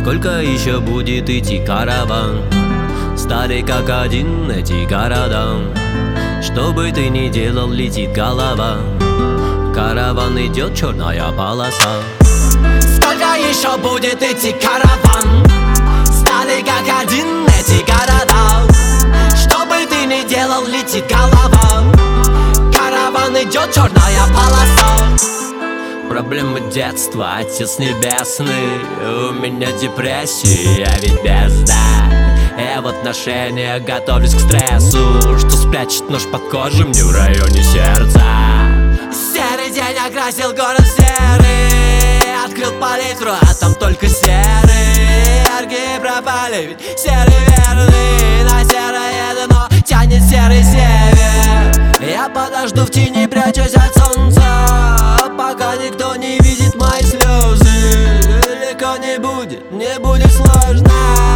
Сколько еще будет идти караван? Стали как один эти города. Что бы ты ни делал, летит голова. Караван идет, черная полоса. Сколько еще будет идти караван? Стали как один эти города. Что бы ты ни делал, летит голова. Караван идет, черная полоса. Проблемы детства, Отец Небесный. У меня депрессия, я ведь безда. Я в отношениях готовлюсь к стрессу, что спрячет нож под кожей мне в районе сердца. Серый день окрасил город в серый. Открыл палитру, а там только серый. Яркие пропали, ведь серый верный. На серое дно тянет серый север. Я подожду в тени, прячусь от солнца, пока никто не видит мои слезы. Легко не будет, мне будет сложно.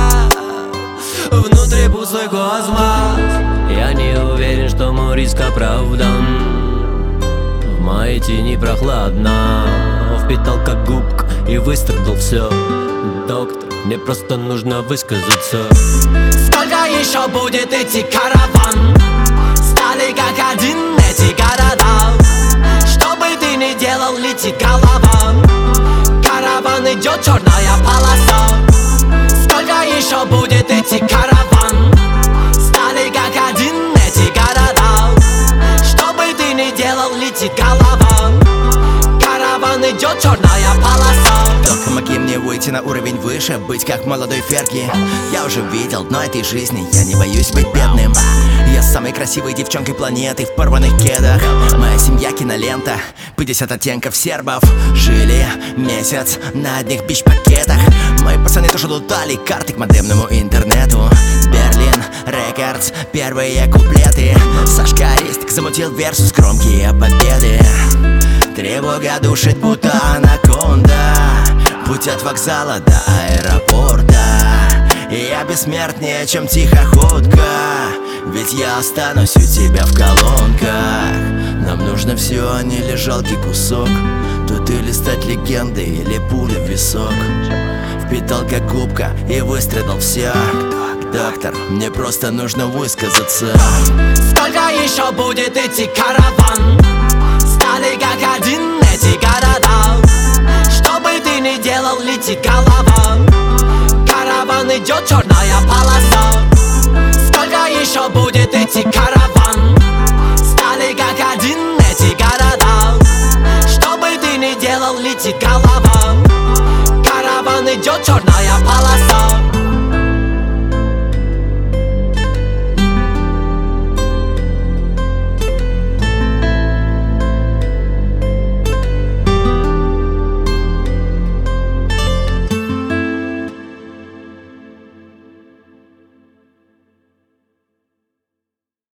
Внутри пустой космос. Я не уверен, что мой риск оправдан. В моей тени прохладно. Впитал как губка и выстрадал все. Доктор, мне просто нужно высказаться. Сколько еще будет идти караван? Стали как один эти города. Что бы ты ни делал, летит голова. Караван идет, черная полоса. Сколько еще будет идти караван? Стали как один эти города. Что бы ты ни делал, летит голова. Караван идет, черная полоса. Только помоги мне выйти на уровень выше, быть как молодой Ферги. Я уже видел дно этой жизни, я не боюсь быть бедным. Я самой красивой девчонкой планеты в порванных кедах. Моя семья кинолента, 50 оттенков сербов. Жили месяц на одних бич-пакетах. Мои пацаны тоже лутали карты к модемному интернету. Берлин Рекордс, первые куплеты. Сашка Аристик замутил версус, громкие победы. Тревога душит, будто анаконда. Путь от вокзала до аэропорта. И я бессмертнее, чем тихоходка. Ведь я останусь у тебя в колонках. Нам нужно все, а не лишь жалкий кусок. Тут или стать легендой, или пуля в висок. Впитал как губка и выстрадал все. Доктор, мне просто нужно высказаться. Сколько еще будет идти караван? Стали как один эти города. Что бы ты ни делал, летит голова. Караван идет, черная полоса. Сколько еще будет идти караван? Стали как один эти города. Что бы ты ни делал, летит голова. Караван идет, черная